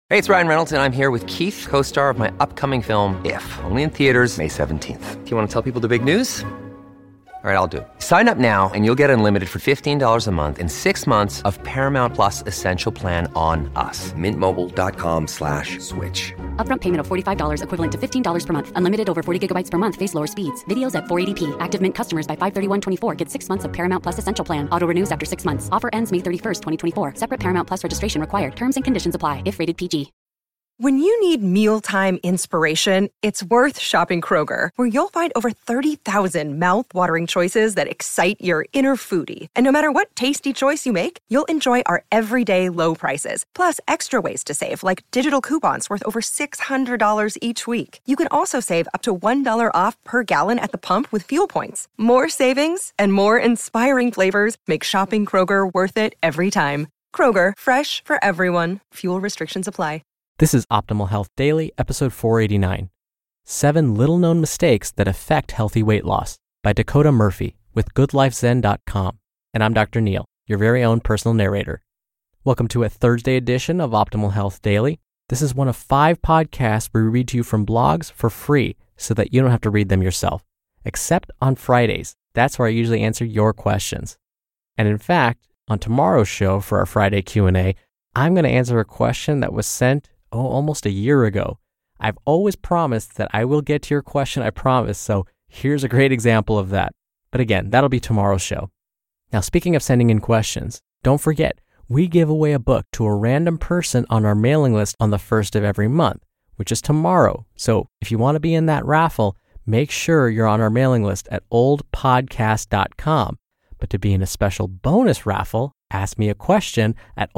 Hey, it's Ryan Reynolds, and I'm here with Keith, co-star of my upcoming film, If, only in theaters May 17th. Do you want to tell people the big news? All right, I'll do it. Sign up now and you'll get unlimited for $15 a month and 6 months of Paramount Plus Essential Plan on us. MintMobile.com/switch. Upfront payment of $45 equivalent to $15 per month. Unlimited over 40 gigabytes per month. Face lower speeds. Videos at 480p. Active Mint customers by 531.24 get 6 months of Paramount Plus Essential Plan. Auto renews after 6 months. Offer ends May 31st, 2024. Separate Paramount Plus registration required. Terms and conditions apply if rated PG. When you need mealtime inspiration, it's worth shopping Kroger, where you'll find over 30,000 mouth-watering choices that excite your inner foodie. And no matter what tasty choice you make, you'll enjoy our everyday low prices, plus extra ways to save, like digital coupons worth over $600 each week. You can also save up to $1 off per gallon at the pump with fuel points. More savings and more inspiring flavors make shopping Kroger worth it every time. Kroger, fresh for everyone. Fuel restrictions apply. This is Optimal Health Daily, episode 489, 7 Little-Known Mistakes That Affect Healthy Weight Loss by Dakota Murphy with GoodLifeZen.com. And I'm Dr. Neil, your very own personal narrator. Welcome to a Thursday edition of Optimal Health Daily. This is one of 5 podcasts where we read to you from blogs for free so that you don't have to read them yourself, except on Fridays. That's where I usually answer your questions. And in fact, on tomorrow's show for our Friday Q&A, I'm going to answer a question that was sent almost a year ago. I've always promised that I will get to your question, I promise, so here's a great example of that. But again, that'll be tomorrow's show. Now, speaking of sending in questions, don't forget, we give away a book to a random person on our mailing list on the 1st of every month, which is tomorrow. So if you want to be in that raffle, make sure you're on our mailing list at oldpodcast.com. But to be in a special bonus raffle, ask me a question at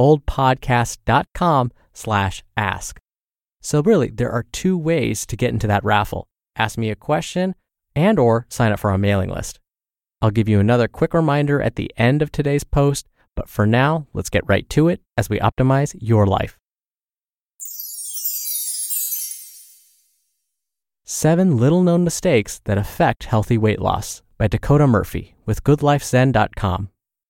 oldpodcast.com/ask. So really, there are 2 ways to get into that raffle. Ask me a question and or sign up for our mailing list. I'll give you another quick reminder at the end of today's post, but for now, let's get right to it as we optimize your life. 7 Little-Known Mistakes That Affect Healthy Weight Loss by Dakota Murphy with GoodLifeZen.com.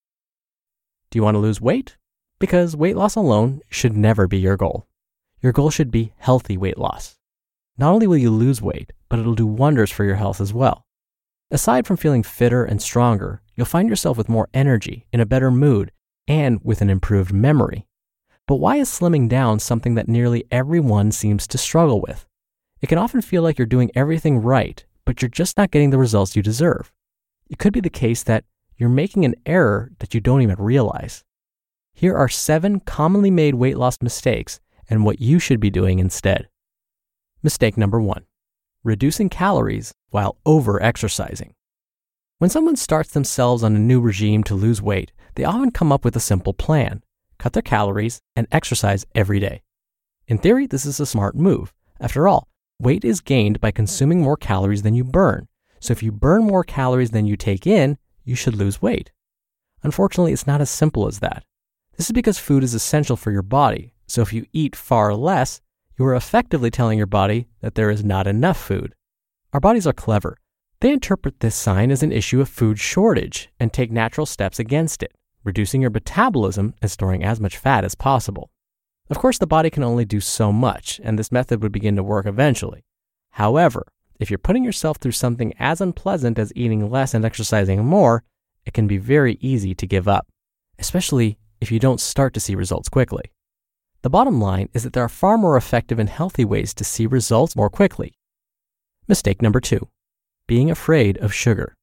Do you want to lose weight? Because weight loss alone should never be your goal. Your goal should be healthy weight loss. Not only will you lose weight, but it'll do wonders for your health as well. Aside from feeling fitter and stronger, you'll find yourself with more energy, in a better mood, and with an improved memory. But why is slimming down something that nearly everyone seems to struggle with? It can often feel like you're doing everything right, but you're just not getting the results you deserve. It could be the case that you're making an error that you don't even realize. Here are 7 commonly made weight loss mistakes and what you should be doing instead. Mistake number 1, reducing calories while over-exercising. When someone starts themselves on a new regime to lose weight, they often come up with a simple plan: cut their calories and exercise every day. In theory, this is a smart move. After all, weight is gained by consuming more calories than you burn. So if you burn more calories than you take in, you should lose weight. Unfortunately, it's not as simple as that. This is because food is essential for your body. So if you eat far less, you are effectively telling your body that there is not enough food. Our bodies are clever. They interpret this sign as an issue of food shortage and take natural steps against it, reducing your metabolism and storing as much fat as possible. Of course, the body can only do so much, and this method would begin to work eventually. However, if you're putting yourself through something as unpleasant as eating less and exercising more, it can be very easy to give up, especially if you don't start to see results quickly. The bottom line is that there are far more effective and healthy ways to see results more quickly. Mistake number 2, being afraid of sugar.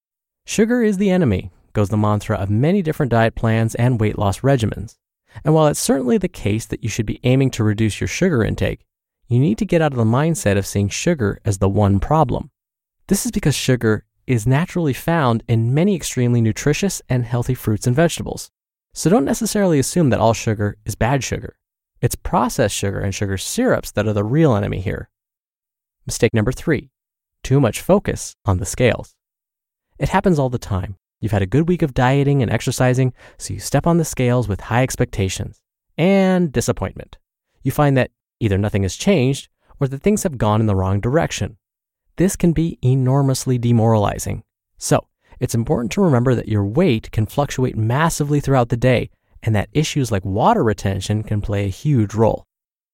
Sugar is the enemy, goes the mantra of many different diet plans and weight loss regimens. And while it's certainly the case that you should be aiming to reduce your sugar intake, you need to get out of the mindset of seeing sugar as the one problem. This is because sugar is naturally found in many extremely nutritious and healthy fruits and vegetables. So don't necessarily assume that all sugar is bad sugar. It's processed sugar and sugar syrups that are the real enemy here. Mistake number 3, too much focus on the scales. It happens all the time. You've had a good week of dieting and exercising, so you step on the scales with high expectations and disappointment. You find that either nothing has changed or that things have gone in the wrong direction. This can be enormously demoralizing. So, it's important to remember that your weight can fluctuate massively throughout the day and that issues like water retention can play a huge role.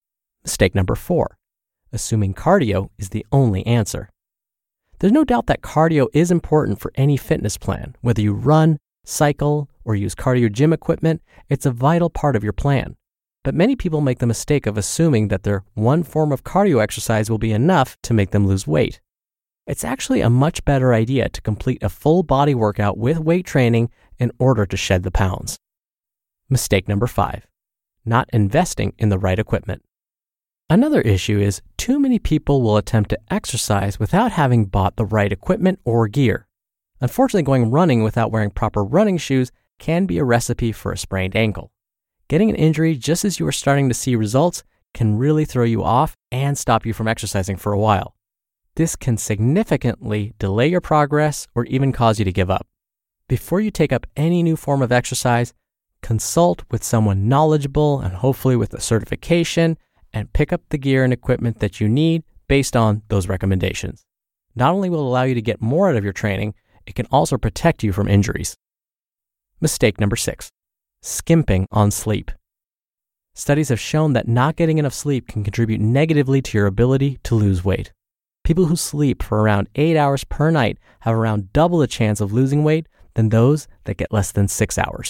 Mistake number 4, assuming cardio is the only answer. There's no doubt that cardio is important for any fitness plan. Whether you run, cycle, or use cardio gym equipment, it's a vital part of your plan. But many people make the mistake of assuming that their one form of cardio exercise will be enough to make them lose weight. It's actually a much better idea to complete a full body workout with weight training in order to shed the pounds. Mistake number 5, not investing in the right equipment. Another issue is too many people will attempt to exercise without having bought the right equipment or gear. Unfortunately, going running without wearing proper running shoes can be a recipe for a sprained ankle. Getting an injury just as you are starting to see results can really throw you off and stop you from exercising for a while. This can significantly delay your progress or even cause you to give up. Before you take up any new form of exercise, consult with someone knowledgeable and hopefully with a certification, and pick up the gear and equipment that you need based on those recommendations. Not only will it allow you to get more out of your training, it can also protect you from injuries. Mistake number 6, skimping on sleep. Studies have shown that not getting enough sleep can contribute negatively to your ability to lose weight. People who sleep for around 8 hours per night have around double the chance of losing weight than those that get less than 6 hours.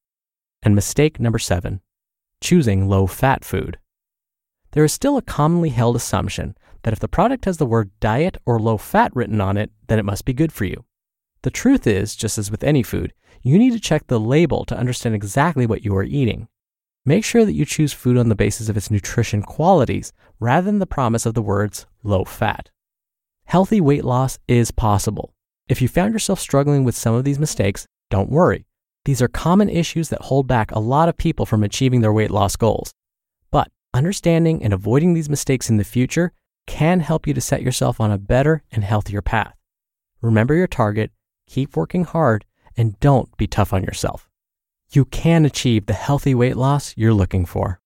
And mistake number 7, choosing low-fat food. There is still a commonly held assumption that if the product has the word diet or low fat written on it, then it must be good for you. The truth is, just as with any food, you need to check the label to understand exactly what you are eating. Make sure that you choose food on the basis of its nutrition qualities rather than the promise of the words low fat. Healthy weight loss is possible. If you found yourself struggling with some of these mistakes, don't worry. These are common issues that hold back a lot of people from achieving their weight loss goals. But understanding and avoiding these mistakes in the future can help you to set yourself on a better and healthier path. Remember your target, keep working hard, and don't be tough on yourself. You can achieve the healthy weight loss you're looking for.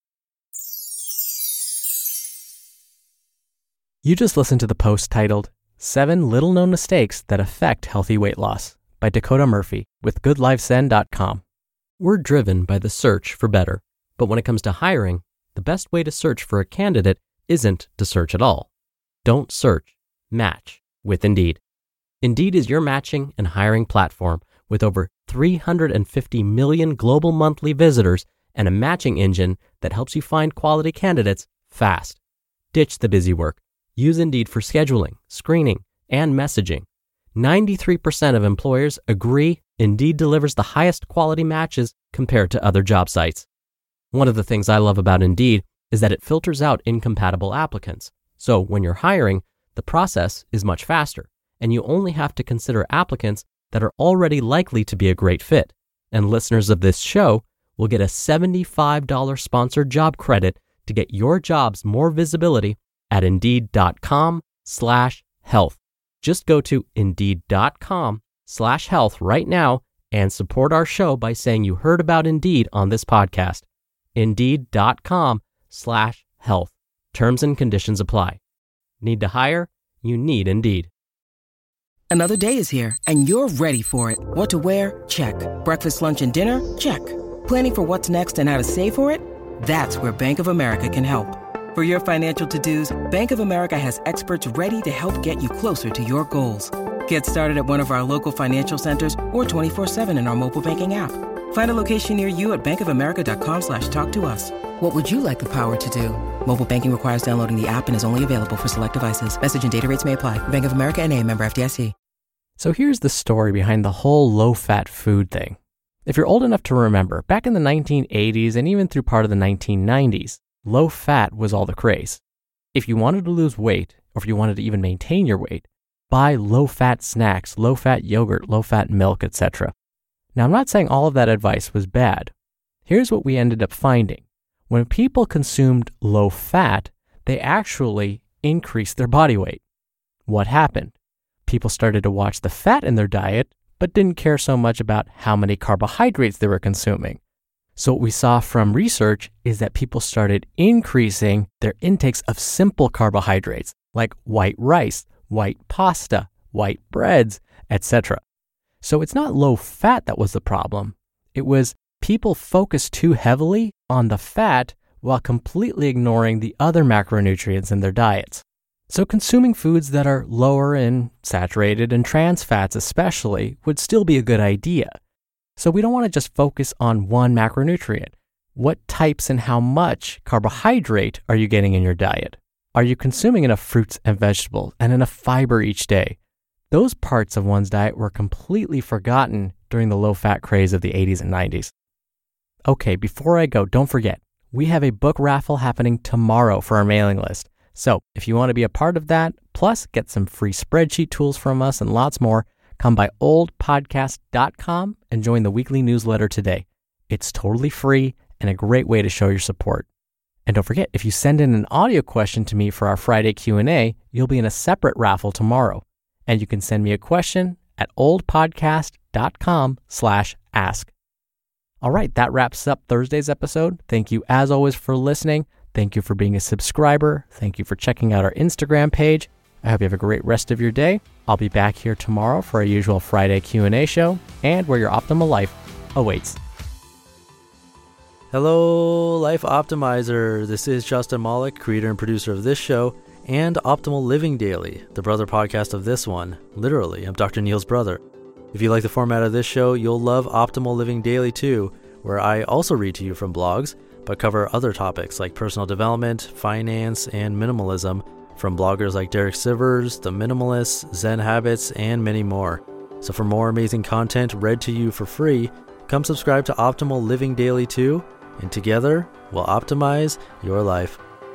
You just listened to the post titled 7 Little Known Mistakes That Affect Healthy Weight Loss by Dakota Murphy with GoodLifeZen.com. We're driven by the search for better, but when it comes to hiring, the best way to search for a candidate isn't to search at all. Don't search, match with Indeed. Indeed is your matching and hiring platform with over 350 million global monthly visitors and a matching engine that helps you find quality candidates fast. Ditch the busy work. Use Indeed for scheduling, screening, and messaging. 93% of employers agree Indeed delivers the highest quality matches compared to other job sites. One of the things I love about Indeed is that it filters out incompatible applicants. So when you're hiring, the process is much faster, and you only have to consider applicants that are already likely to be a great fit. And listeners of this show will get a $75 sponsored job credit to get your jobs more visibility at Indeed.com/health. Just go to Indeed.com/health right now and support our show by saying you heard about Indeed on this podcast. Indeed.com/health. Terms and conditions apply. Need to hire? You need Indeed. Another day is here, and you're ready for it. What to wear? Check. Breakfast, lunch, and dinner? Check. Planning for what's next and how to save for it? That's where Bank of America can help. For your financial to-dos, Bank of America has experts ready to help get you closer to your goals. Get started at one of our local financial centers or 24/7 in our mobile banking app. Find a location near you at bankofamerica.com/talktous. What would you like the power to do? Mobile banking requires downloading the app and is only available for select devices. Message and data rates may apply. Bank of America NA, member FDIC. So here's the story behind the whole low-fat food thing. If you're old enough to remember, back in the 1980s and even through part of the 1990s, low-fat was all the craze. If you wanted to lose weight, or if you wanted to even maintain your weight, buy low-fat snacks, low-fat yogurt, low-fat milk, etc. Now, I'm not saying all of that advice was bad. Here's what we ended up finding. When people consumed low-fat, they actually increased their body weight. What happened? People started to watch the fat in their diet, but didn't care so much about how many carbohydrates they were consuming. So what we saw from research is that people started increasing their intakes of simple carbohydrates, like white rice, white pasta, white breads, etc. So it's not low fat that was the problem. It was people focused too heavily on the fat while completely ignoring the other macronutrients in their diets. So consuming foods that are lower in saturated and trans fats especially would still be a good idea. So we don't want to just focus on one macronutrient. What types and how much carbohydrate are you getting in your diet? Are you consuming enough fruits and vegetables and enough fiber each day? Those parts of one's diet were completely forgotten during the low-fat craze of the 80s and 90s. Okay, before I go, don't forget, we have a book raffle happening tomorrow for our mailing list. So if you want to be a part of that, plus get some free spreadsheet tools from us and lots more, come by oldpodcast.com and join the weekly newsletter today. It's totally free and a great way to show your support. And don't forget, if you send in an audio question to me for our Friday Q&A, you'll be in a separate raffle tomorrow. And you can send me a question at oldpodcast.com/ask. All right, that wraps up Thursday's episode. Thank you as always for listening. Thank you for being a subscriber. Thank you for checking out our Instagram page. I hope you have a great rest of your day. I'll be back here tomorrow for our usual Friday Q&A show and where your optimal life awaits. Hello, Life Optimizer. This is Justin Malik, creator and producer of this show and Optimal Living Daily, the brother podcast of this one. Literally, I'm Dr. Neil's brother. If you like the format of this show, you'll love Optimal Living Daily too, where I also read to you from blogs, but cover other topics like personal development, finance, and minimalism from bloggers like Derek Sivers, The Minimalists, Zen Habits, and many more. So for more amazing content read to you for free, come subscribe to Optimal Living Daily too, and together we'll optimize your life.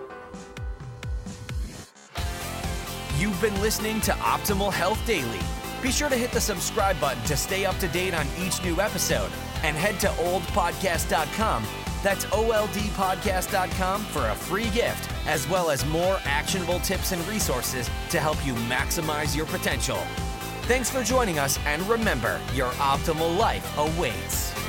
You've been listening to Optimal Health Daily. Be sure to hit the subscribe button to stay up to date on each new episode, and head to oldpodcast.com. That's oldpodcast.com for a free gift, as well as more actionable tips and resources to help you maximize your potential. Thanks for joining us, and remember, your optimal life awaits.